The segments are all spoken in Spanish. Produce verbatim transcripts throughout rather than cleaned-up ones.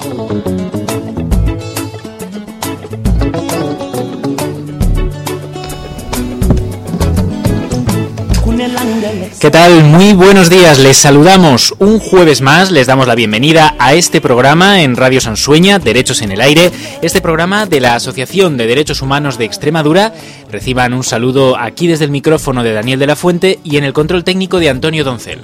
¿Qué tal? Muy buenos días, les saludamos un jueves más, les damos la bienvenida a este programa en Radio Sansueña, Derechos en el Aire, este programa de la Asociación de Derechos Humanos de Extremadura. Reciban un saludo aquí desde el micrófono de Daniel de la Fuente y en el control técnico de Antonio Doncel.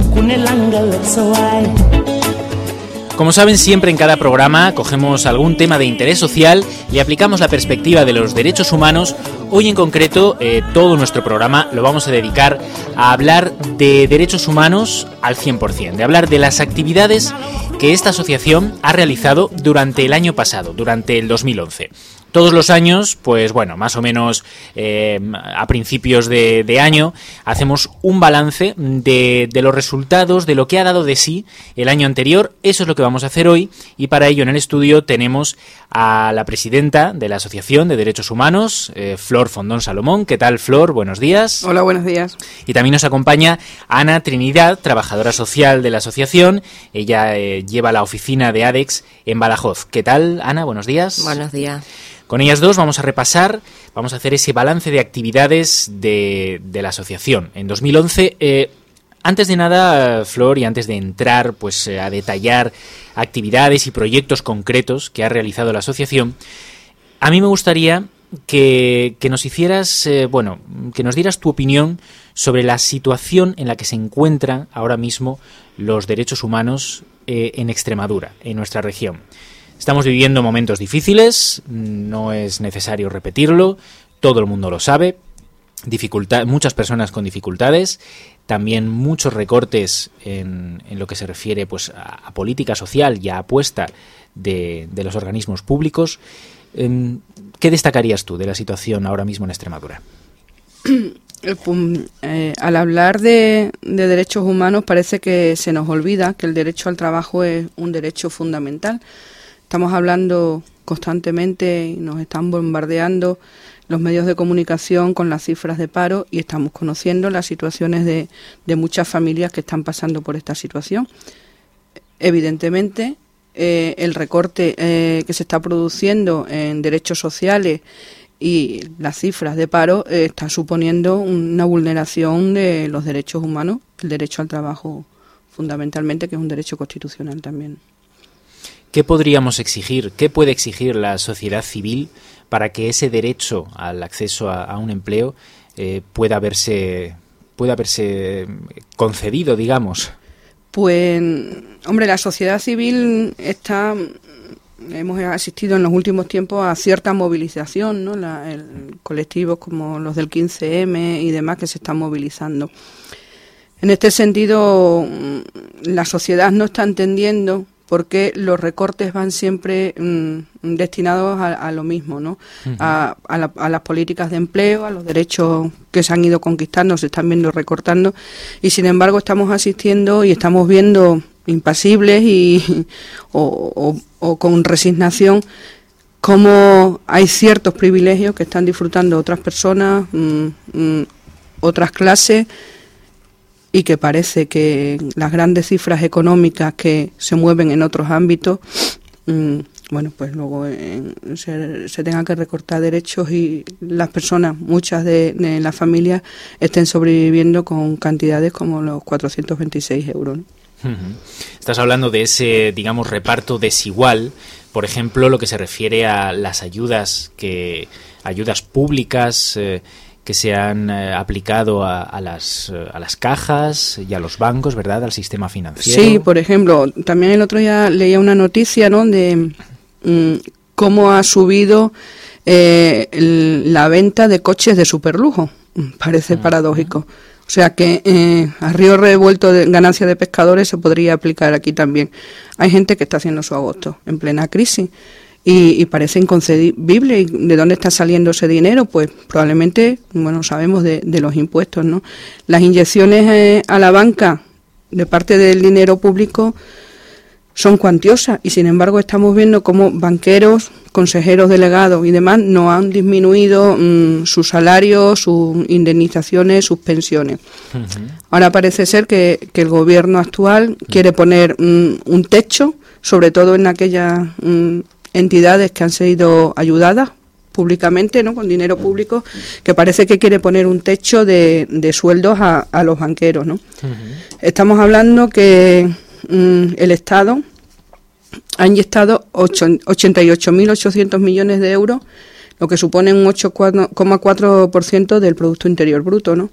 Como saben, siempre en cada programa cogemos algún tema de interés social, le aplicamos la perspectiva de los derechos humanos. Hoy en concreto, eh, todo nuestro programa lo vamos a dedicar a hablar de derechos humanos al cien por ciento, de hablar de las actividades que esta asociación ha realizado durante el año pasado, durante el dos mil once. Todos los años, pues bueno, más o menos eh, a principios de, de año, hacemos un balance de, de los resultados, de lo que ha dado de sí el año anterior. Eso es lo que vamos a hacer hoy y para ello en el estudio tenemos a la presidenta de la Asociación de Derechos Humanos, eh, Flor Fondón Salomón. ¿Qué tal, Flor? Buenos días. Hola, buenos días. Y también nos acompaña Ana Trinidad, trabajadora social de la asociación. Ella eh, lleva la oficina de ADEX en Badajoz. ¿Qué tal, Ana? Buenos días. Buenos días. Con ellas dos vamos a repasar, vamos a hacer ese balance de actividades de, de la asociación en dos mil once. Eh, antes de nada, Flor, y antes de entrar pues a detallar actividades y proyectos concretos que ha realizado la asociación, a mí me gustaría que, que nos hicieras, eh, bueno, que nos dieras tu opinión sobre la situación en la que se encuentran ahora mismo los derechos humanos eh, en Extremadura, en nuestra región. Estamos viviendo momentos difíciles, no es necesario repetirlo, todo el mundo lo sabe, dificultad, muchas personas con dificultades, también muchos recortes en, en lo que se refiere pues, a, a política social y a apuesta de, de los organismos públicos. ¿Qué destacarías tú de la situación ahora mismo en Extremadura? Eh, al hablar de, de derechos humanos parece que se nos olvida que el derecho al trabajo es un derecho fundamental. Estamos hablando constantemente y nos están bombardeando los medios de comunicación con las cifras de paro y estamos conociendo las situaciones de, de muchas familias que están pasando por esta situación. Evidentemente, eh, el recorte eh, que se está produciendo en derechos sociales y las cifras de paro eh, está suponiendo una vulneración de los derechos humanos, el derecho al trabajo fundamentalmente, que es un derecho constitucional también. ¿Qué podríamos exigir? ¿Qué puede exigir la sociedad civil para que ese derecho al acceso a, a un empleo eh, pueda verse, pueda verse concedido, digamos? Pues, hombre, la sociedad civil está, hemos asistido en los últimos tiempos a cierta movilización, ¿no? La, el, colectivos como los del quince eme y demás que se están movilizando. En este sentido, la sociedad no está entendiendo porque los recortes van siempre mmm, destinados a, a lo mismo, ¿no? Uh-huh. A, a, la, a las políticas de empleo, a los derechos que se han ido conquistando, se están viendo recortando, y sin embargo estamos asistiendo y estamos viendo impasibles y o, o, o con resignación cómo hay ciertos privilegios que están disfrutando otras personas, mmm, mmm, otras clases, y que parece que las grandes cifras económicas que se mueven en otros ámbitos, mmm, bueno, pues luego eh, se, se tengan que recortar derechos y las personas, muchas de, de las familias, estén sobreviviendo con cantidades como los cuatrocientos veintiséis euros, ¿no? Uh-huh. Estás hablando de ese, digamos, reparto desigual, por ejemplo, lo que se refiere a las ayudas, que ayudas públicas, eh, que se han eh, aplicado a, a, las, eh, a las cajas y a los bancos, ¿verdad?, al sistema financiero. Sí, por ejemplo, también el otro día leía una noticia, ¿no?, de mmm, cómo ha subido eh, el, la venta de coches de superlujo. Parece uh-huh. paradójico. O sea que eh, a río revuelto de ganancia de pescadores se podría aplicar aquí también. Hay gente que está haciendo su agosto en plena crisis. Y, y parece inconcebible. ¿De dónde está saliendo ese dinero? Pues probablemente, bueno, sabemos de, de los impuestos, ¿no? Las inyecciones eh, a la banca de parte del dinero público son cuantiosas y sin embargo estamos viendo cómo banqueros, consejeros delegados y demás no han disminuido mmm, sus salarios, sus indemnizaciones, sus pensiones. Uh-huh. Ahora parece ser que, que el gobierno actual uh-huh. quiere poner mmm, un techo, sobre todo en aquellas mmm, entidades que han sido ayudadas públicamente, ¿no?, con dinero público, que parece que quiere poner un techo de, de sueldos a, a los banqueros, ¿no? Uh-huh. Estamos hablando que mm, el Estado ha inyectado ochenta y ocho mil ochocientos millones de euros, lo que supone un ocho coma cuatro por ciento del Producto Interior Bruto, ¿no?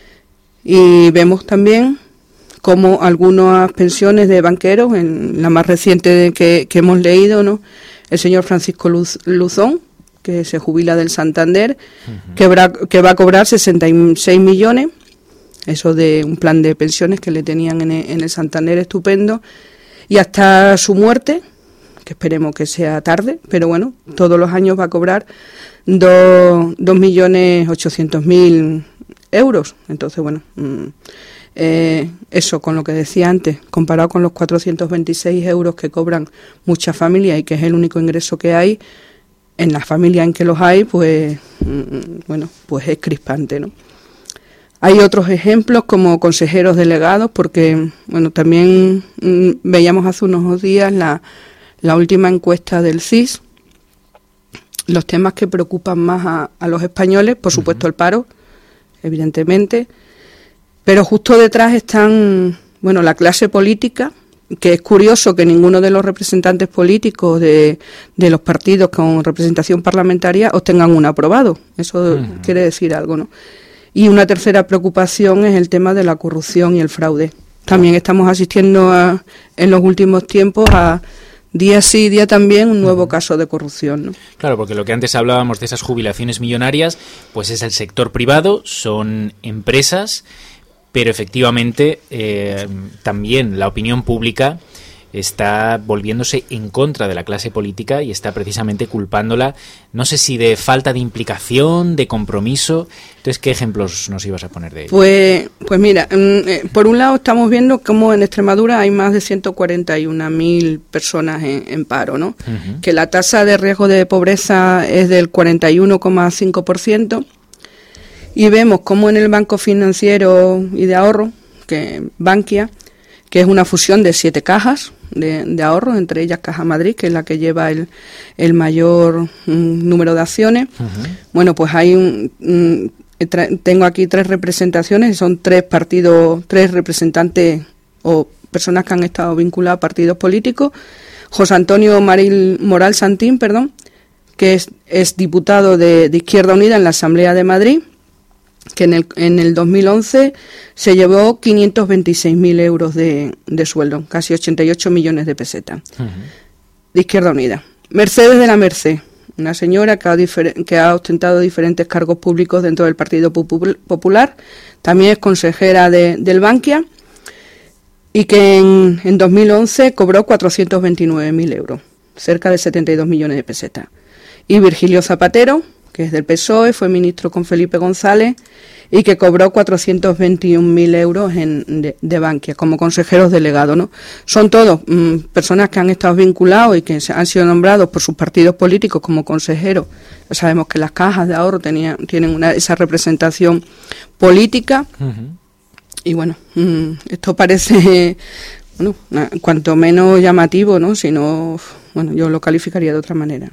Y vemos también cómo algunas pensiones de banqueros, en la más reciente que, que hemos leído, ¿no?, el señor Francisco Luz, Luzón, que se jubila del Santander, uh-huh. que, va, que va a cobrar sesenta y seis millones, eso de un plan de pensiones que le tenían en el, en el Santander estupendo, y hasta su muerte, que esperemos que sea tarde, pero bueno, todos los años va a cobrar dos millones ochocientos mil euros. Entonces, bueno, mmm, eh, eso con lo que decía antes, comparado con los cuatrocientos veintiséis euros que cobran muchas familias y que es el único ingreso que hay, en las familias en que los hay, pues, bueno, pues es crispante, ¿no? Hay otros ejemplos como consejeros delegados, porque, bueno, también mmm, veíamos hace unos días la, la última encuesta del C I S, los temas que preocupan más a, a los españoles, por supuesto el paro, evidentemente, pero justo detrás están, bueno, la clase política, que es curioso que ninguno de los representantes políticos de, de los partidos con representación parlamentaria obtengan un aprobado. Eso uh-huh. quiere decir algo, ¿no? Y una tercera preocupación es el tema de la corrupción y el fraude. También estamos asistiendo a, en los últimos tiempos a día sí, día también, un nuevo uh-huh. caso de corrupción, ¿no? Claro, porque lo que antes hablábamos de esas jubilaciones millonarias, pues es el sector privado, son empresas, pero efectivamente eh, también la opinión pública está volviéndose en contra de la clase política y está precisamente culpándola, no sé si de falta de implicación, de compromiso. Entonces, ¿qué ejemplos nos ibas a poner de ello? Pues, pues mira, eh, por un lado estamos viendo cómo en Extremadura hay más de ciento cuarenta y una mil personas en, en paro, ¿no? Uh-huh. Que la tasa de riesgo de pobreza es del cuarenta y uno coma cinco por ciento. Y vemos cómo en el Banco Financiero y de Ahorro, que Bankia, que es una fusión de siete cajas de, de ahorro, entre ellas Caja Madrid, que es la que lleva el, el mayor mm, número de acciones. Uh-huh. Bueno, pues hay un, mm, tra- tengo aquí tres representaciones, son tres partidos, tres representantes o personas que han estado vinculadas a partidos políticos. José Antonio Maril, Moral Santín, perdón, que es, es diputado de, de Izquierda Unida en la Asamblea de Madrid, que en el, en el dos mil once se llevó quinientos veintiséis mil euros de, de sueldo, casi ochenta y ocho millones de pesetas, uh-huh. de Izquierda Unida. Mercedes de la Merced, una señora que ha, difer- que ha ostentado diferentes cargos públicos dentro del Partido Popul- Popular, también es consejera de, del Bankia, y que en, en dos mil once cobró cuatrocientos veintinueve mil euros, cerca de setenta y dos millones de pesetas. Y Virgilio Zapatero, que es del P S O E, fue ministro con Felipe González y que cobró cuatrocientos veintiún mil euros en, de, de Bankia como consejeros delegados, ¿no? Son todos mmm, personas que han estado vinculados y que han sido nombrados por sus partidos políticos como consejeros. Sabemos que las cajas de ahorro tenían, tienen una, esa representación política. Uh-huh. Y bueno, mmm, esto parece, bueno, cuanto menos llamativo, ¿no? Si no, bueno, yo lo calificaría de otra manera.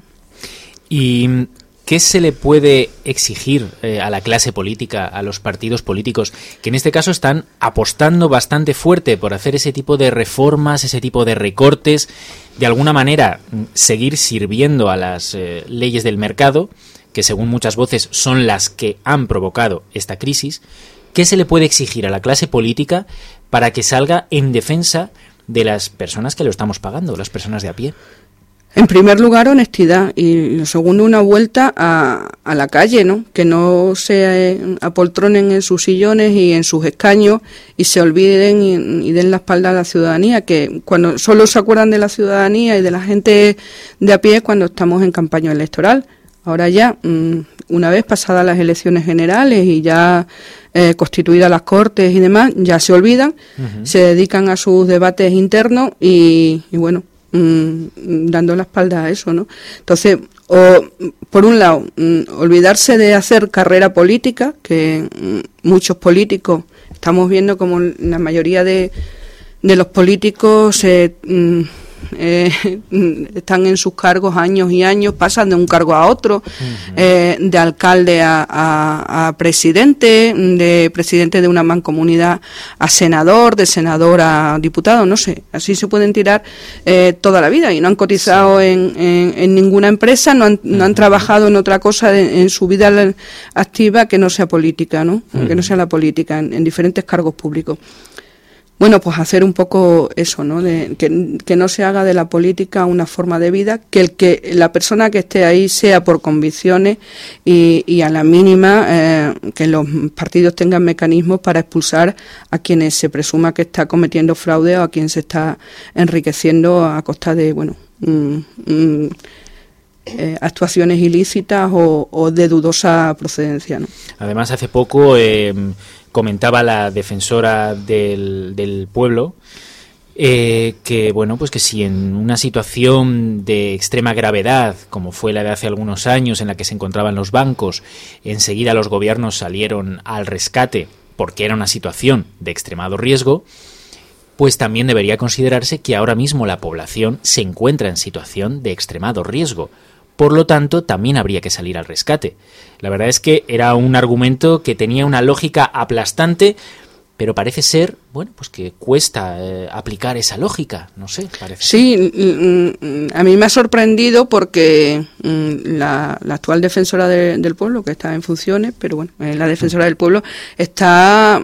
Y ¿qué se le puede exigir eh, a la clase política, a los partidos políticos, que en este caso están apostando bastante fuerte por hacer ese tipo de reformas, ese tipo de recortes, de alguna manera seguir sirviendo a las eh, leyes del mercado, que según muchas voces son las que han provocado esta crisis? ¿Qué se le puede exigir a la clase política para que salga en defensa de las personas que lo estamos pagando, las personas de a pie? En primer lugar, honestidad, y lo segundo, una vuelta a, a la calle, ¿no? Que no se apoltronen en sus sillones y en sus escaños y se olviden y, y den la espalda a la ciudadanía, que cuando solo se acuerdan de la ciudadanía y de la gente de a pie cuando estamos en campaña electoral. Ahora ya, una vez pasadas las elecciones generales y ya eh, constituidas las Cortes y demás, ya se olvidan, uh-huh. se dedican a sus debates internos y, y bueno, mmm, dando la espalda a eso, ¿no? Entonces, o, por un lado, mmm, olvidarse de hacer carrera política, que mmm, muchos políticos estamos viendo como la mayoría de, de los políticos eh, mmm, Eh, están en sus cargos años y años, pasan de un cargo a otro, uh-huh. eh, de alcalde a, a, a presidente, de presidente de una mancomunidad a senador, de senador a diputado, no sé, así se pueden tirar eh, toda la vida y no han cotizado sí. en, en, en ninguna empresa, no han, uh-huh. no han trabajado en otra cosa de, en su vida activa que no sea política, ¿no? Uh-huh. Que no sea la política, en, en diferentes cargos públicos. Bueno, pues hacer un poco eso, ¿no? De, que, que no se haga de la política una forma de vida, que el que la persona que esté ahí sea por convicciones y, y a la mínima eh, que los partidos tengan mecanismos para expulsar a quienes se presuma que está cometiendo fraude o a quien se está enriqueciendo a costa de, bueno, mm, mm, eh, actuaciones ilícitas o, o de dudosa procedencia, ¿no? Además, hace poco Eh... comentaba la defensora del, del pueblo eh, que bueno pues que si en una situación de extrema gravedad como fue la de hace algunos años en la que se encontraban los bancos, enseguida los gobiernos salieron al rescate porque era una situación de extremado riesgo, pues también debería considerarse que ahora mismo la población se encuentra en situación de extremado riesgo. Por lo tanto, también habría que salir al rescate. La verdad es que era un argumento que tenía una lógica aplastante, pero parece ser, bueno, pues que cuesta eh, aplicar esa lógica, no sé, parece. Sí, a mí me ha sorprendido porque la, la actual defensora de, del pueblo, que está en funciones, pero bueno, la defensora del pueblo está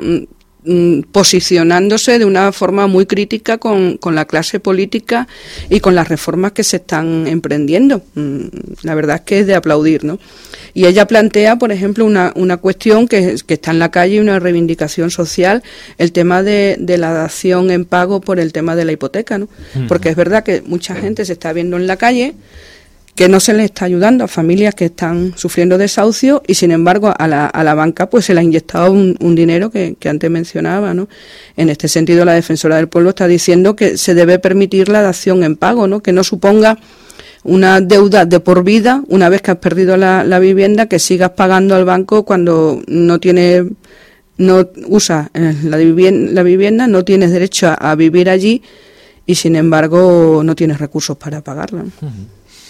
posicionándose de una forma muy crítica con, con la clase política y con las reformas que se están emprendiendo. La verdad es que es de aplaudir, ¿no? Y ella plantea, por ejemplo, una, una cuestión que, que está en la calle, una reivindicación social, el tema de, de la dación en pago por el tema de la hipoteca, ¿no? Uh-huh. Porque es verdad que mucha gente se está viendo en la calle que no se les está ayudando a familias que están sufriendo desahucio y sin embargo a la, a la banca pues se le ha inyectado un, un dinero que, que antes mencionaba, ¿no? En este sentido la defensora del pueblo está diciendo que se debe permitir la dación en pago, ¿no? Que no suponga una deuda de por vida una vez que has perdido la, la vivienda, que sigas pagando al banco cuando no tienes, no usas la vivienda, la vivienda, no tienes derecho a, a vivir allí y sin embargo no tienes recursos para pagarla, ¿no? Uh-huh.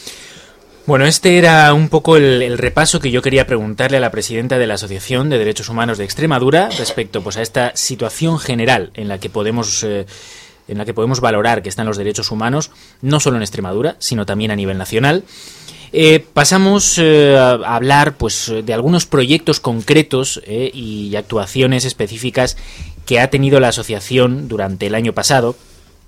Bueno, este era un poco el, el repaso que yo quería preguntarle a la presidenta de la Asociación de Derechos Humanos de Extremadura respecto pues a esta situación general en la que podemos eh, en la que podemos valorar que están los derechos humanos, no solo en Extremadura, sino también a nivel nacional. Eh, pasamos eh, a hablar pues de algunos proyectos concretos eh, y actuaciones específicas que ha tenido la asociación durante el año pasado.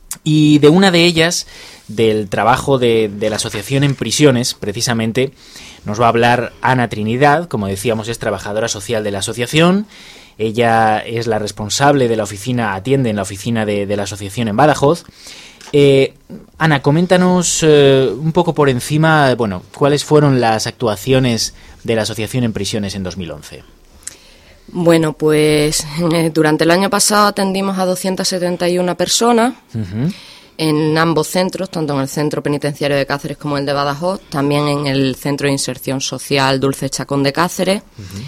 Y de una de ellas, del trabajo de, de la asociación en prisiones, precisamente, nos va a hablar Ana Trinidad, como decíamos, es trabajadora social de la asociación. Ella es la responsable de la oficina, atiende en la oficina de, de la asociación en Badajoz. Eh, Ana, coméntanos eh, un poco por encima, bueno, cuáles fueron las actuaciones de la asociación en prisiones en dos mil once. Bueno, pues eh, durante el año pasado atendimos a doscientas setenta y una personas uh-huh. en ambos centros, tanto en el Centro Penitenciario de Cáceres como el de Badajoz, también en el Centro de Inserción Social Dulce Chacón de Cáceres. Uh-huh.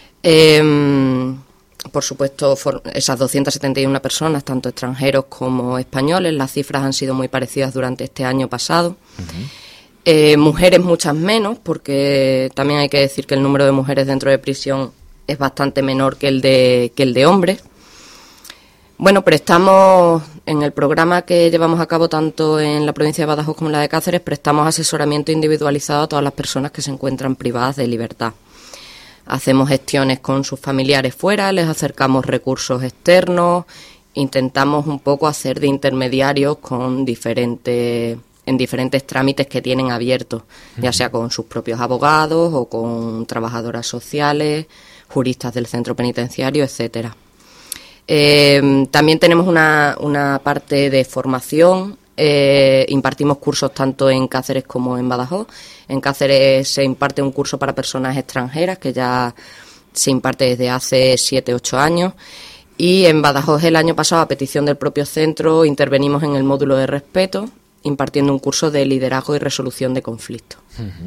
Eh, por supuesto, for, esas doscientas setenta y una personas, tanto extranjeros como españoles, las cifras han sido muy parecidas durante este año pasado. Uh-huh. Eh, mujeres muchas menos, porque también hay que decir que el número de mujeres dentro de prisión es bastante menor que el de que el de hombres. Bueno, prestamos, en el programa que llevamos a cabo tanto en la provincia de Badajoz como en la de Cáceres, prestamos asesoramiento individualizado a todas las personas que se encuentran privadas de libertad. Hacemos gestiones con sus familiares fuera, les acercamos recursos externos, intentamos un poco hacer de intermediarios con diferentes, en diferentes trámites que tienen abiertos, ya sea con sus propios abogados o con trabajadoras sociales, juristas del centro penitenciario, etcétera. Eh, también tenemos una, una parte de formación Eh, impartimos cursos tanto en Cáceres como en Badajoz. En Cáceres se imparte un curso para personas extranjeras que ya se imparte desde hace siete u ocho años. Y en Badajoz el año pasado, a petición del propio centro, intervenimos en el módulo de respeto, impartiendo un curso de liderazgo y resolución de conflictos.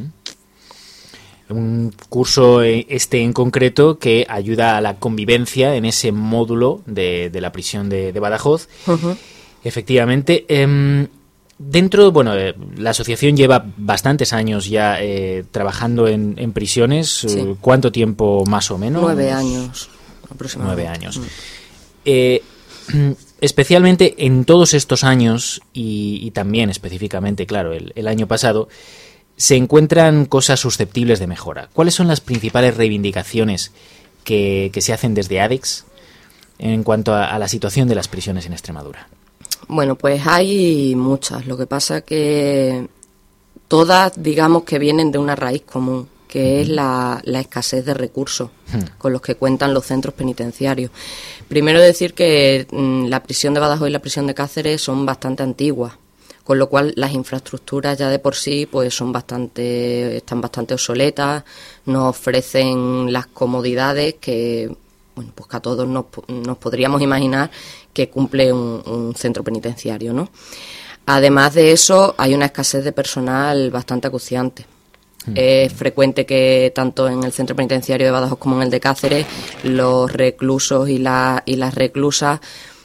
Uh-huh. Un curso este en concreto que ayuda a la convivencia en ese módulo de, de la prisión de, de Badajoz. Uh-huh. Efectivamente. Eh, dentro, bueno, eh, la asociación lleva bastantes años ya eh, trabajando en, en prisiones. Sí. ¿Cuánto tiempo más o menos? Nueve años aproximadamente. Nueve años. Uh-huh. Eh, especialmente en todos estos años y, y también específicamente, claro, el, el año pasado, se encuentran cosas susceptibles de mejora. ¿Cuáles son las principales reivindicaciones que, que se hacen desde ADEX en cuanto a, a la situación de las prisiones en Extremadura? Bueno, pues hay muchas. Lo que pasa que todas, digamos, que vienen de una raíz común, que uh-huh. es la, la escasez de recursos uh-huh. con los que cuentan los centros penitenciarios. Primero decir que mmm, la prisión de Badajoz y la prisión de Cáceres son bastante antiguas, con lo cual las infraestructuras ya de por sí pues son bastante están bastante obsoletas, nos ofrecen las comodidades que bueno pues que a todos nos, nos podríamos imaginar que cumple un, un centro penitenciario, ¿no? Además de eso, hay una escasez de personal bastante acuciante. Es frecuente que tanto en el centro penitenciario de Badajoz como en el de Cáceres los reclusos y, la, y las reclusas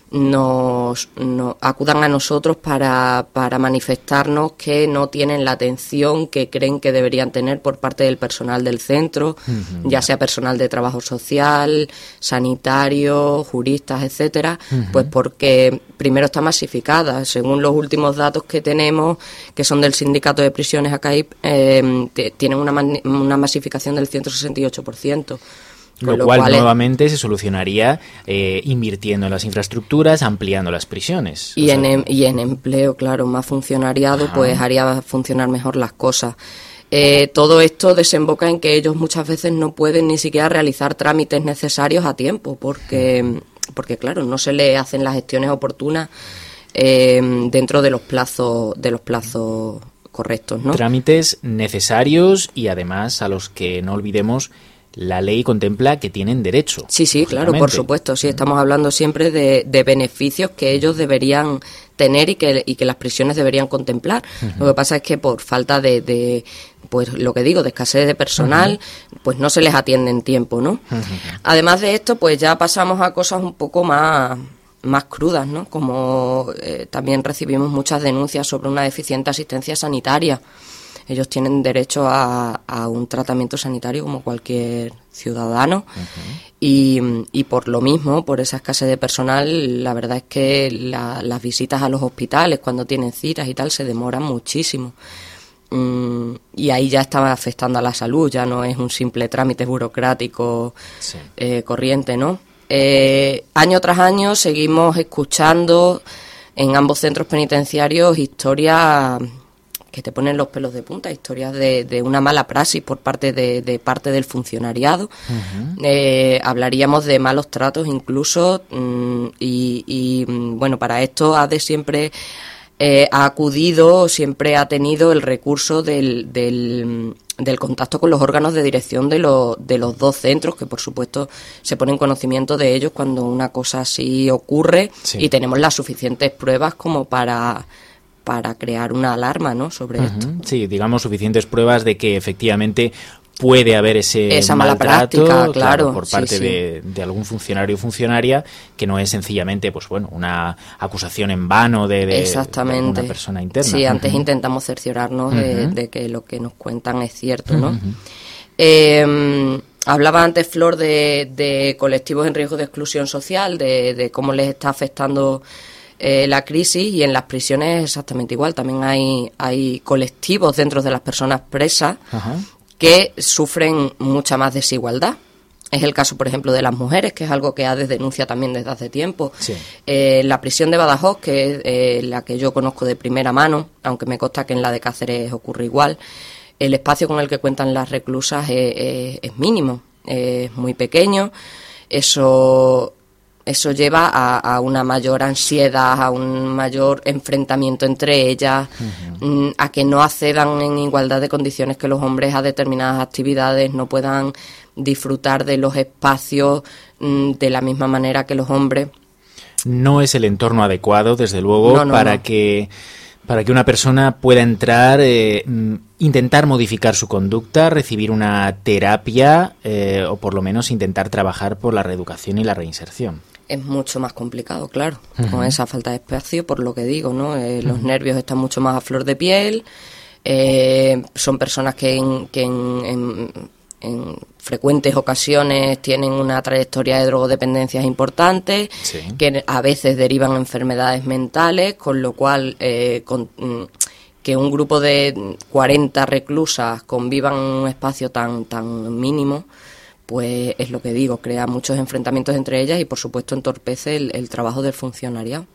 nos, nos acudan a nosotros para, para manifestarnos que no tienen la atención que creen que deberían tener por parte del personal del centro, uh-huh. ya sea personal de trabajo social, sanitario, juristas, etcétera, uh-huh. pues porque primero está masificada. Según los últimos datos que tenemos, que son del Sindicato de Prisiones ACAIP, eh, t- tienen una, man- una masificación del ciento sesenta y ocho por ciento. Lo, lo cual, cual nuevamente es... se solucionaría eh, invirtiendo en las infraestructuras, ampliando las prisiones. Y, en, em, y en empleo, claro, más funcionariado, Ajá. pues haría funcionar mejor las cosas. Eh, todo esto desemboca en que ellos muchas veces no pueden ni siquiera realizar trámites necesarios a tiempo, porque, porque claro, no se le hacen las gestiones oportunas eh, dentro de los plazos, de los plazos correctos, ¿no? Trámites necesarios y además a los que no olvidemos la ley contempla que tienen derecho. Sí, sí, claro, por supuesto. Sí, estamos hablando siempre de, de beneficios que ellos deberían tener y que, y que las prisiones deberían contemplar. Uh-huh. Lo que pasa es que por falta de, de, pues lo que digo, de escasez de personal, uh-huh. pues no se les atiende en tiempo, ¿no? Uh-huh. Además de esto, pues ya pasamos a cosas un poco más... más crudas, ¿no? Como eh, también recibimos muchas denuncias sobre una deficiente asistencia sanitaria. Ellos tienen derecho a, a un tratamiento sanitario como cualquier ciudadano uh-huh. y, y por lo mismo, por esa escasez de personal, la verdad es que la, las visitas a los hospitales cuando tienen citas y tal se demoran muchísimo. Mm, y ahí ya está afectando a la salud, ya no es un simple trámite burocrático sí. eh, corriente, ¿no? Eh, año tras año seguimos escuchando en ambos centros penitenciarios historias que te ponen los pelos de punta, historias de, de una mala praxis por parte de, de parte del funcionariado. Uh-huh. Eh, hablaríamos de malos tratos incluso mmm, y, y bueno, para esto ADE siempre eh, ha acudido, siempre ha tenido el recurso del, del, del contacto con los órganos de dirección de, lo, de los dos centros, que por supuesto se pone en conocimiento de ellos cuando una cosa así ocurre sí. y tenemos las suficientes pruebas como para... para crear una alarma, ¿no?, sobre uh-huh. esto. Sí, digamos, suficientes pruebas de que efectivamente puede haber ese esa mala maltrato, práctica, claro, claro, por parte sí, sí. De, de algún funcionario o funcionaria, que no es sencillamente, pues bueno, una acusación en vano de, de, Exactamente. de una persona interna. Sí, antes uh-huh. intentamos cerciorarnos uh-huh. de, de que lo que nos cuentan es cierto, ¿no? Uh-huh. Eh, hablaba antes, Flor, de, de colectivos en riesgo de exclusión social, de, de cómo les está afectando Eh, la crisis, y en las prisiones exactamente igual. También hay, hay colectivos dentro de las personas presas Ajá. que sufren mucha más desigualdad. Es el caso, por ejemplo, de las mujeres, que es algo que ADES denuncia también desde hace tiempo. Sí. Eh, la prisión de Badajoz, que es eh, la que yo conozco de primera mano, aunque me consta que en la de Cáceres ocurre igual, el espacio con el que cuentan las reclusas es, es, es mínimo, es muy pequeño. Eso eso lleva a, a una mayor ansiedad, a un mayor enfrentamiento entre ellas, uh-huh. a que no accedan en igualdad de condiciones que los hombres a determinadas actividades, no puedan disfrutar de los espacios mm, de la misma manera que los hombres. No es el entorno adecuado, desde luego, no, no, para no. que para que una persona pueda entrar, eh, intentar modificar su conducta, recibir una terapia eh, o por lo menos intentar trabajar por la reeducación y la reinserción. Es mucho más complicado, claro, uh-huh. con esa falta de espacio, por lo que digo, ¿no? Eh, los uh-huh. nervios están mucho más a flor de piel, eh, son personas que en, que en, en, en frecuentes ocasiones tienen una trayectoria de drogodependencias importantes, sí. que a veces derivan enfermedades mentales, con lo cual eh, con, que un grupo de cuarenta reclusas convivan en un espacio tan, tan mínimo, pues es lo que digo, crea muchos enfrentamientos entre ellas y por supuesto entorpece el, el trabajo del funcionariado.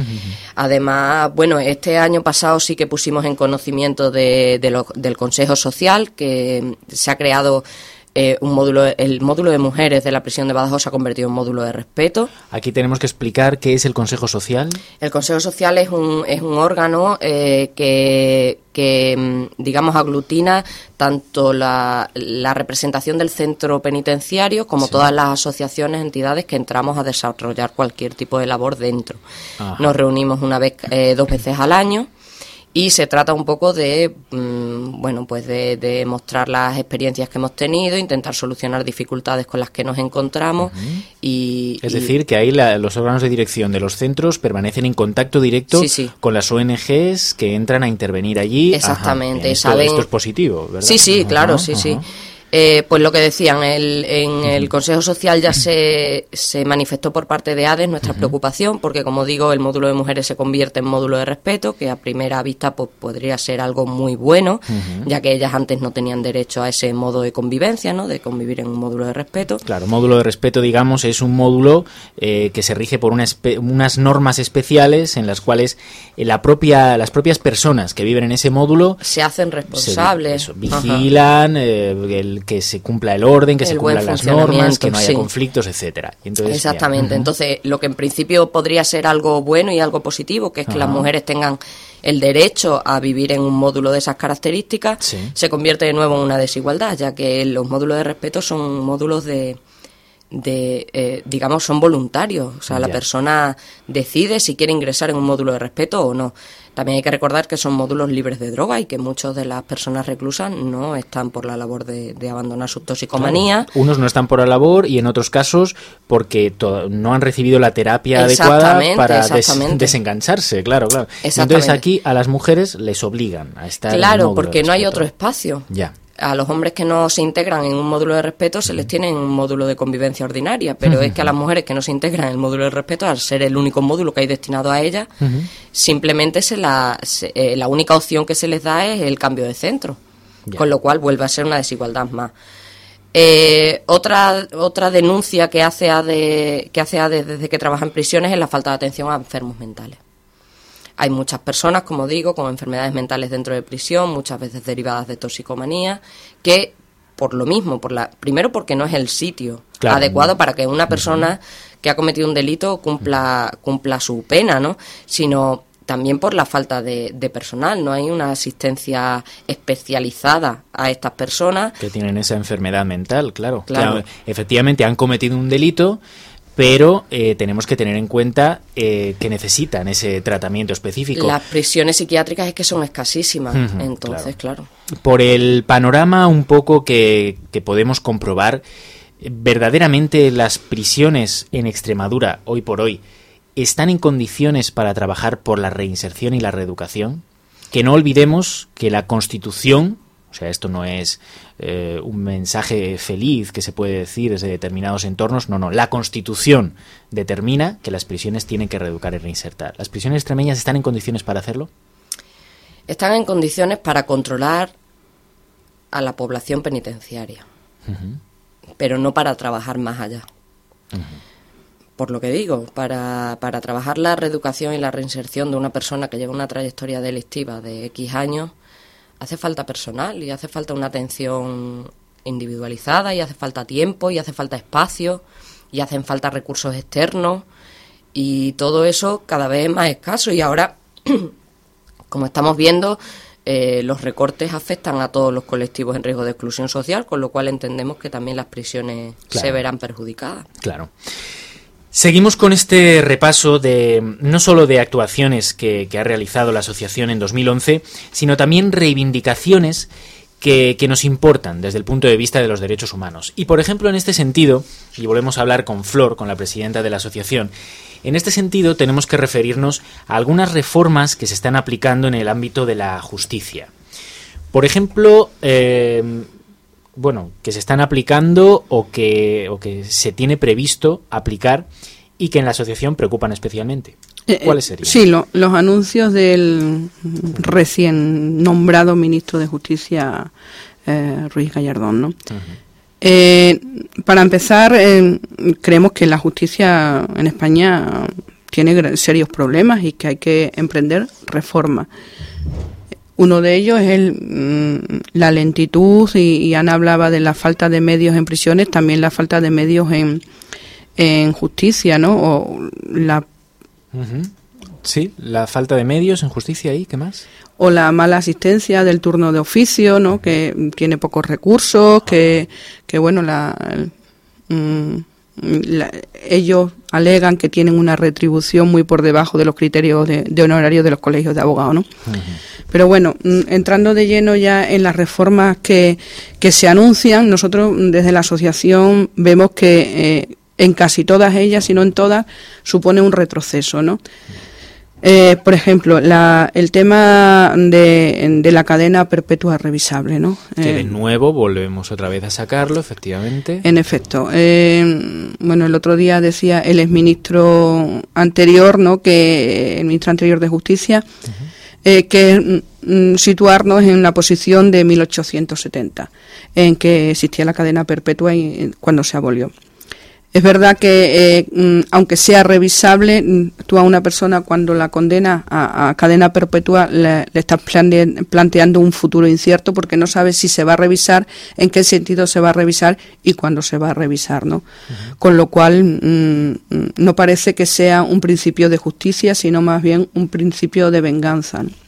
Además, bueno, este año pasado sí que pusimos en conocimiento de, de lo, del Consejo Social, que se ha creado Eh, un módulo, el módulo de mujeres de la prisión de Badajoz se ha convertido en módulo de respeto. Aquí tenemos que explicar qué es el Consejo Social. El Consejo Social es un, es un órgano eh, que, que, digamos, aglutina tanto la, la representación del centro penitenciario como sí. todas las asociaciones, entidades que entramos a desarrollar cualquier tipo de labor dentro. Ajá. Nos reunimos una vez, eh, dos veces al año. Y se trata un poco de, mmm, bueno, pues de, de mostrar las experiencias que hemos tenido, intentar solucionar dificultades con las que nos encontramos. Uh-huh. y Es y... decir, que ahí la, los órganos de dirección de los centros permanecen en contacto directo sí, sí. con las O N Ges que entran a intervenir allí. Exactamente. Ajá, esto, ¿saben? esto es positivo, ¿verdad? Sí, sí, claro, ajá, sí, ajá. sí. Eh, pues lo que decían, el, en el Consejo Social ya se, se manifestó por parte de A D E S nuestra uh-huh. preocupación, porque como digo, el módulo de mujeres se convierte en módulo de respeto, que a primera vista pues, podría ser algo muy bueno, uh-huh. ya que ellas antes no tenían derecho a ese modo de convivencia, ¿no? De convivir en un módulo de respeto. Claro, módulo de respeto, digamos, es un módulo eh, que se rige por una espe- unas normas especiales en las cuales eh, la propia, las propias personas que viven en ese módulo se hacen responsables, se, eso, vigilan, eh, el que se cumpla el orden, que el se cumplan las normas, que no haya sí. conflictos, etcétera. Y entonces, exactamente. Ya. Entonces, lo que en principio podría ser algo bueno y algo positivo, que es que Ajá. las mujeres tengan el derecho a vivir en un módulo de esas características, sí. se convierte de nuevo en una desigualdad, ya que los módulos de respeto son módulos de de eh, digamos son voluntarios, o sea, ya. la persona decide si quiere ingresar en un módulo de respeto o no. También hay que recordar que son módulos libres de droga y que muchas de las personas reclusas no están por la labor de, de abandonar su toxicomanía. Claro. Unos no están por la labor y en otros casos porque to- no han recibido la terapia adecuada para des- desengancharse, claro, claro. Entonces aquí a las mujeres les obligan a estar claro, en un módulo porque de no hay respeto. otro espacio. Ya. A los hombres que no se integran en un módulo de respeto se les tiene en un módulo de convivencia ordinaria, pero uh-huh. es que a las mujeres que no se integran en el módulo de respeto, al ser el único módulo que hay destinado a ellas, uh-huh. simplemente se la, se, eh, la única opción que se les da es el cambio de centro, yeah. con lo cual vuelve a ser una desigualdad más. Eh, otra otra denuncia que hace A D E, que hace A D E desde que trabaja en prisiones es la falta de atención a enfermos mentales. Hay muchas personas, como digo, con enfermedades mentales dentro de prisión, muchas veces derivadas de toxicomanía, que por lo mismo, por la primero porque no es el sitio claro. adecuado para que una persona que ha cometido un delito cumpla cumpla su pena, ¿no? Sino también por la falta de, de personal. No hay una asistencia especializada a estas personas que tienen esa enfermedad mental, claro. claro. Que efectivamente han cometido un delito, pero eh, tenemos que tener en cuenta eh, que necesitan ese tratamiento específico. Las prisiones psiquiátricas es que son escasísimas, uh-huh, entonces, claro. claro. Por el panorama un poco que, que podemos comprobar, verdaderamente las prisiones en Extremadura, hoy por hoy, ¿están en condiciones para trabajar por la reinserción y la reeducación? Que no olvidemos que la Constitución, o sea, esto no es eh, un mensaje feliz que se puede decir desde determinados entornos, no, no, la Constitución determina que las prisiones tienen que reeducar y reinsertar. ¿Las prisiones extremeñas están en condiciones para hacerlo? Están en condiciones para controlar a la población penitenciaria, uh-huh. pero no para trabajar más allá. Uh-huh. Por lo que digo, para, para trabajar la reeducación y la reinserción de una persona que lleva una trayectoria delictiva de X años, hace falta personal y hace falta una atención individualizada y hace falta tiempo y hace falta espacio y hacen falta recursos externos y todo eso cada vez es más escaso. Y ahora, como estamos viendo, eh, los recortes afectan a todos los colectivos en riesgo de exclusión social, con lo cual entendemos que también las prisiones claro. se verán perjudicadas. Claro. Seguimos con este repaso de no solo de actuaciones que, que ha realizado la asociación en dos mil once, sino también reivindicaciones que, que nos importan desde el punto de vista de los derechos humanos. Y, por ejemplo, en este sentido, y volvemos a hablar con Flor, con la presidenta de la asociación, en este sentido tenemos que referirnos a algunas reformas que se están aplicando en el ámbito de la justicia. Por ejemplo, eh, bueno, que se están aplicando o que, o que se tiene previsto aplicar y que en la asociación preocupan especialmente. ¿Cuáles serían? Sí, lo, los anuncios del recién nombrado ministro de Justicia, eh, Ruiz Gallardón, ¿no? Uh-huh. Eh, para empezar, eh, creemos que la justicia en España tiene serios problemas y que hay que emprender reformas. Uno de ellos es el, la lentitud, y, y Ana hablaba de la falta de medios en prisiones, también la falta de medios en, en justicia, ¿no? O la Uh-huh. Sí, la falta de medios en justicia y ¿qué más? O la mala asistencia del turno de oficio, ¿no? Que tiene pocos recursos, que, que bueno, la, la, ellos alegan que tienen una retribución muy por debajo de los criterios de, de honorarios de los colegios de abogados, ¿no? Uh-huh. Pero bueno, entrando de lleno ya en las reformas que, que se anuncian, nosotros desde la asociación vemos que eh, en casi todas ellas, si no en todas, supone un retroceso, ¿no? Eh, por ejemplo, la, el tema de, de la cadena perpetua revisable, ¿no? Que de nuevo volvemos otra vez a sacarlo, efectivamente. En efecto. Eh, bueno, el otro día decía el exministro anterior, ¿no? Que el ministro anterior de Justicia, uh-huh. eh, que mm, situarnos en la posición de mil ochocientos setenta, en que existía la cadena perpetua y, cuando se abolió. Es verdad que, eh, aunque sea revisable, tú a una persona cuando la condena a, a cadena perpetua le, le estás plante, planteando un futuro incierto porque no sabes si se va a revisar, en qué sentido se va a revisar y cuándo se va a revisar, ¿no? Uh-huh. Con lo cual, mmm, no parece que sea un principio de justicia, sino más bien un principio de venganza, ¿no?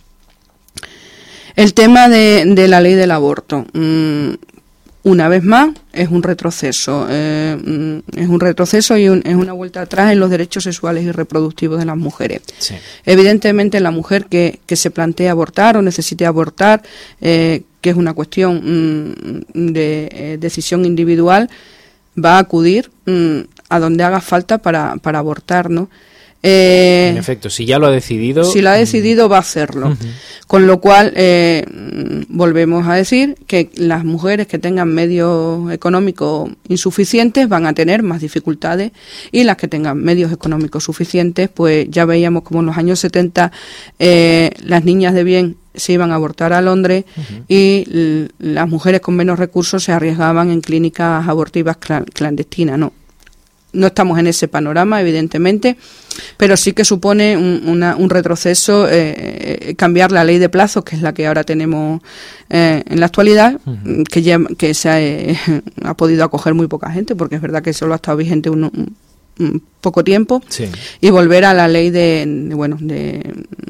El tema de, de la ley del aborto. Mmm, Una vez más, es un retroceso, eh, es un retroceso y un, es una vuelta atrás en los derechos sexuales y reproductivos de las mujeres. Sí. Evidentemente, la mujer que, que se plantea abortar o necesite abortar, eh, que es una cuestión mm, de eh, decisión individual, va a acudir mm, a donde haga falta para, para abortar, ¿no? Eh, en efecto, si ya lo ha decidido... Si lo ha decidido, va a hacerlo. Uh-huh. Con lo cual, eh, volvemos a decir que las mujeres que tengan medios económicos insuficientes van a tener más dificultades y las que tengan medios económicos suficientes, pues ya veíamos como en los años setenta eh, las niñas de bien se iban a abortar a Londres uh-huh. y l- las mujeres con menos recursos se arriesgaban en clínicas abortivas cl- clandestinas, ¿no? No estamos en ese panorama, evidentemente, pero sí que supone un, una, un retroceso eh, cambiar la ley de plazos, que es la que ahora tenemos eh, en la actualidad, uh-huh. que, ya, que se ha, eh, ha podido acoger muy poca gente, porque es verdad que solo ha estado vigente un, un, un poco tiempo, sí. Y volver a la ley de, de bueno, de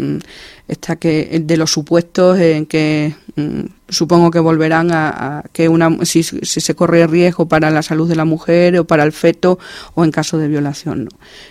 esta que de los supuestos en que mm, supongo que volverán a, a que una si, si se corre riesgo para la salud de la mujer o para el feto o en caso de violación, ¿no?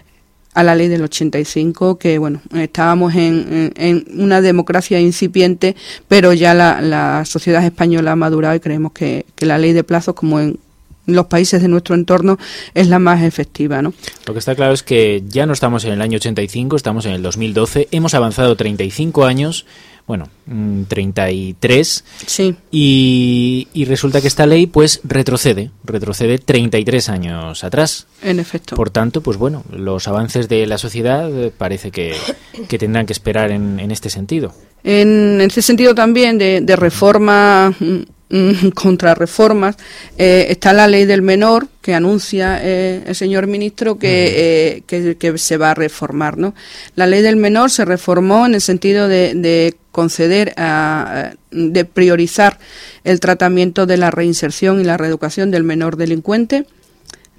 A la ley del ochenta y cinco, que bueno, estábamos en, en, en una democracia incipiente, pero ya la, la sociedad española ha madurado y creemos que, que la ley de plazos, como en los países de nuestro entorno, es la más efectiva, ¿no? Lo que está claro es que ya no estamos en el año ochenta y cinco, estamos en el dos mil doce, hemos avanzado treinta y cinco años, bueno, treinta y tres, sí. y, y resulta que esta ley pues retrocede, retrocede treinta y tres años atrás. En efecto. Por tanto, pues bueno, los avances de la sociedad parece que, que tendrán que esperar en, en este sentido. En este sentido también de, de reforma... contrarreformas, eh, está la ley del menor que anuncia eh, el señor ministro que, eh, que, que se va a reformar, ¿no? La ley del menor se reformó en el sentido de, de conceder, a, de priorizar el tratamiento de la reinserción y la reeducación del menor delincuente,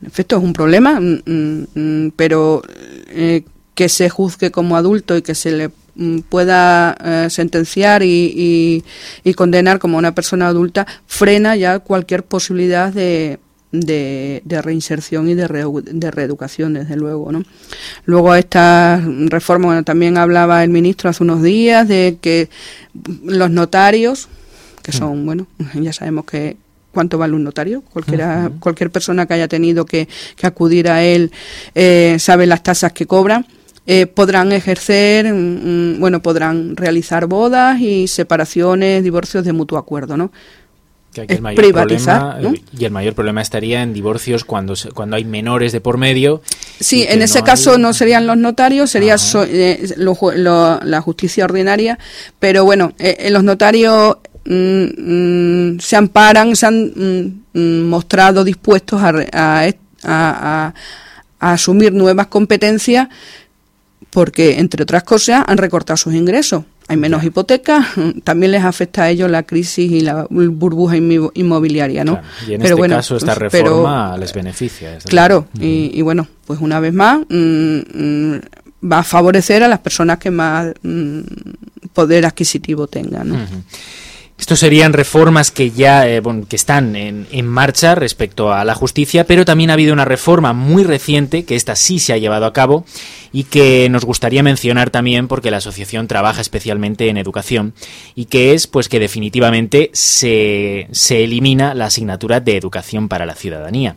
En efecto, es un problema, mm, pero eh, que se juzgue como adulto y que se le pueda eh, sentenciar y, y, y condenar como una persona adulta frena ya cualquier posibilidad de, de, de reinserción y de, re, de reeducación, desde luego, ¿no? Luego esta reforma, bueno, también hablaba el ministro hace unos días de que los notarios, que son, bueno, ya sabemos que cuánto vale un notario, cualquiera, uh-huh. cualquier persona que haya tenido que, que acudir a él eh, sabe las tasas que cobran. Eh, podrán ejercer, mm, bueno, podrán realizar bodas y separaciones, divorcios de mutuo acuerdo, ¿no? Que aquí el mayor privatizar, problema, ¿no? Y el mayor problema estaría en divorcios cuando cuando hay menores de por medio. Sí, en ese no caso hay... no serían los notarios, sería so, eh, lo, lo, la justicia ordinaria, pero bueno, eh, los notarios mm, mm, se amparan, se han mm, mostrado dispuestos a, a, a, a, a asumir nuevas competencias, porque, entre otras cosas, han recortado sus ingresos. Hay menos hipotecas, también les afecta a ellos la crisis y la burbuja inmobiliaria, ¿no? Claro. Y en pero este bueno, caso esta reforma pero, les beneficia. Claro, uh-huh. y, y bueno, pues una vez más mmm, mmm, va a favorecer a las personas que más mmm, poder adquisitivo tengan, ¿no? Uh-huh. Estos serían reformas que ya eh, bueno, que están en, en marcha respecto a la justicia, pero también ha habido una reforma muy reciente, que esta sí se ha llevado a cabo y que nos gustaría mencionar también porque la asociación trabaja especialmente en educación, y que es pues que definitivamente se, se elimina la asignatura de educación para la ciudadanía.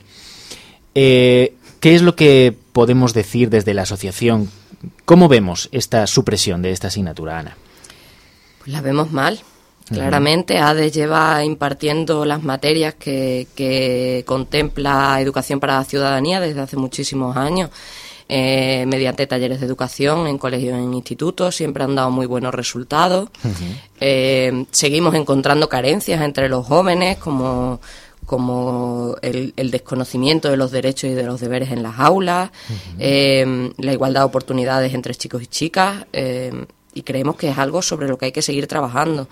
Eh, ¿Qué es lo que podemos decir desde la asociación? ¿Cómo vemos esta supresión de esta asignatura, Ana? Pues la vemos mal. Claramente, ADES lleva impartiendo las materias que, que contempla Educación para la Ciudadanía desde hace muchísimos años, eh, mediante talleres de educación en colegios y en institutos. Siempre han dado muy buenos resultados. Uh-huh. Eh, seguimos encontrando carencias entre los jóvenes, como, como el, el desconocimiento de los derechos y de los deberes en las aulas, uh-huh. eh, la igualdad de oportunidades entre chicos y chicas, eh, y creemos que es algo sobre lo que hay que seguir trabajando.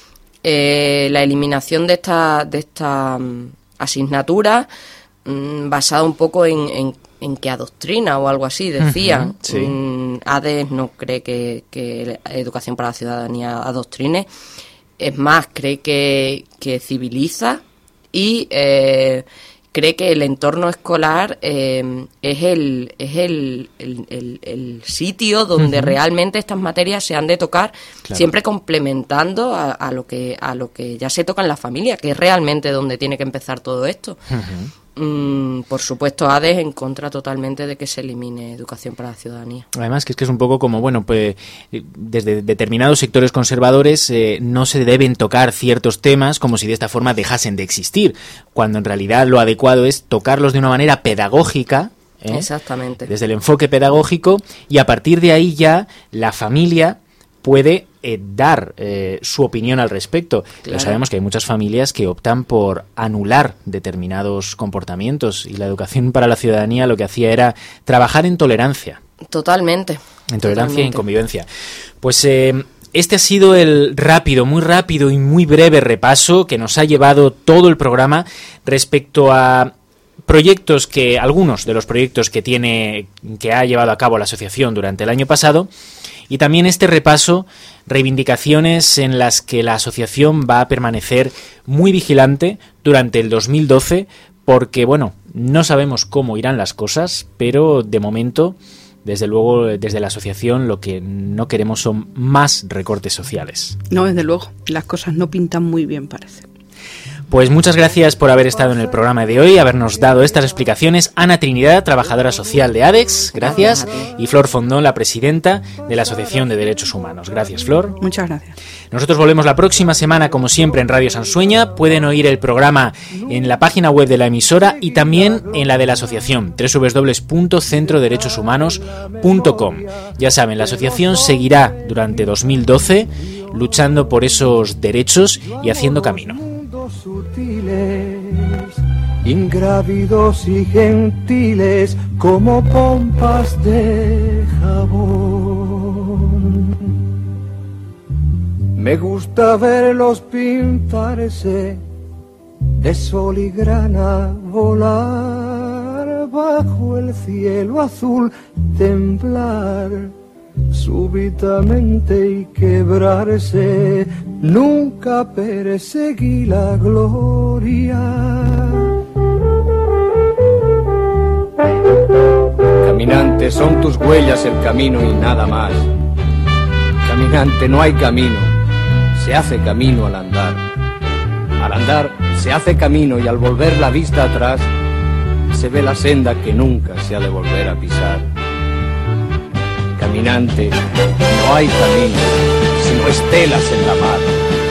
Eh, la eliminación de esta de esta um, asignatura um, basada un poco en, en, en que adoctrina o algo así, decían. Uh-huh, sí. um, ADES no cree que, que Educación para la Ciudadanía adoctrine, es más, cree que, que civiliza y eh, cree que el entorno escolar eh, es el es el, el, el, el sitio donde uh-huh. realmente estas materias se han de tocar, claro. siempre complementando a, a lo que a lo que ya se toca en la familia, que es realmente donde tiene que empezar todo esto. Uh-huh. Mm, por supuesto, ADES en contra totalmente de que se elimine Educación para la Ciudadanía. Además, que es que es un poco como, bueno, pues desde determinados sectores conservadores eh, no se deben tocar ciertos temas como si de esta forma dejasen de existir, cuando en realidad lo adecuado es tocarlos de una manera pedagógica, ¿eh? Exactamente. Desde el enfoque pedagógico, y a partir de ahí ya la familia puede eh, dar eh, su opinión al respecto. Claro. Pero sabemos que hay muchas familias que optan por anular determinados comportamientos, y la Educación para la Ciudadanía lo que hacía era trabajar en tolerancia. Totalmente. En tolerancia Totalmente. y en convivencia. Pues eh, este ha sido el rápido, muy rápido y muy breve repaso que nos ha llevado todo el programa respecto a proyectos que, algunos de los proyectos que tiene, que ha llevado a cabo la asociación durante el año pasado. Y también este repaso, reivindicaciones en las que la asociación va a permanecer muy vigilante durante el dos mil doce, porque, bueno, no sabemos cómo irán las cosas, pero de momento, desde luego, desde la asociación lo que no queremos son más recortes sociales. No, desde luego, las cosas no pintan muy bien, parece. Pues muchas gracias por haber estado en el programa de hoy, habernos dado estas explicaciones. Ana Trinidad, trabajadora social de ADES, gracias. Y Flor Fondón, la presidenta de la Asociación de Derechos Humanos. Gracias, Flor. Muchas gracias. Nosotros volvemos la próxima semana, como siempre, en Radio Sansueña. Pueden oír el programa en la página web de la emisora y también en la de la asociación, doble u doble u doble u punto centro derechos humanos punto com. Ya saben, la asociación seguirá durante dos mil doce luchando por esos derechos y haciendo camino. Sutiles, ingrávidos y gentiles como pompas de jabón. Me gusta verlos pintarse de sol y grana, volar, bajo el cielo azul temblar súbitamente y quebrarse, nunca perseguí la gloria. Caminante, son tus huellas el camino y nada más. Caminante, no hay camino, se hace camino al andar. Al andar se hace camino y al volver la vista atrás se ve la senda que nunca se ha de volver a pisar. Caminante, no hay camino, sino estelas en la mar.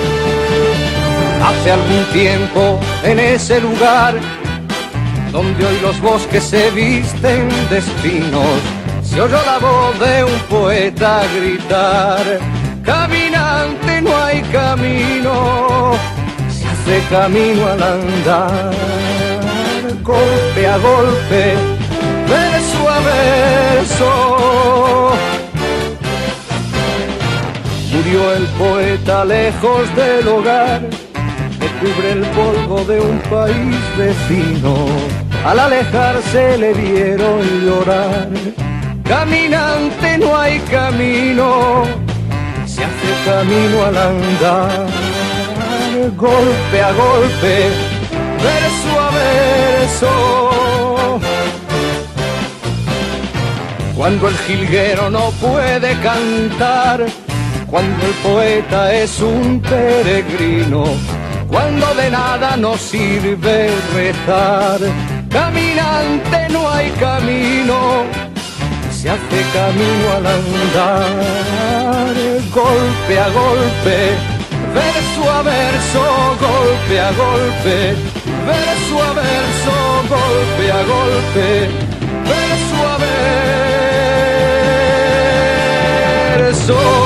Hace algún tiempo, en ese lugar donde hoy los bosques se visten de espinos, se oyó la voz de un poeta gritar: caminante, no hay camino, se hace camino al andar. Golpe a golpe, verso a verso, murió el poeta lejos del hogar que cubre el polvo de un país vecino. Al alejarse le vieron llorar. Caminante, no hay camino, se hace camino al andar. Golpe a golpe, verso a verso, cuando el jilguero no puede cantar, cuando el poeta es un peregrino, cuando de nada nos sirve rezar. Caminante, no hay camino, se hace camino al andar. Golpe a golpe, verso a verso, golpe a golpe, verso a verso, golpe a golpe, verso a verso.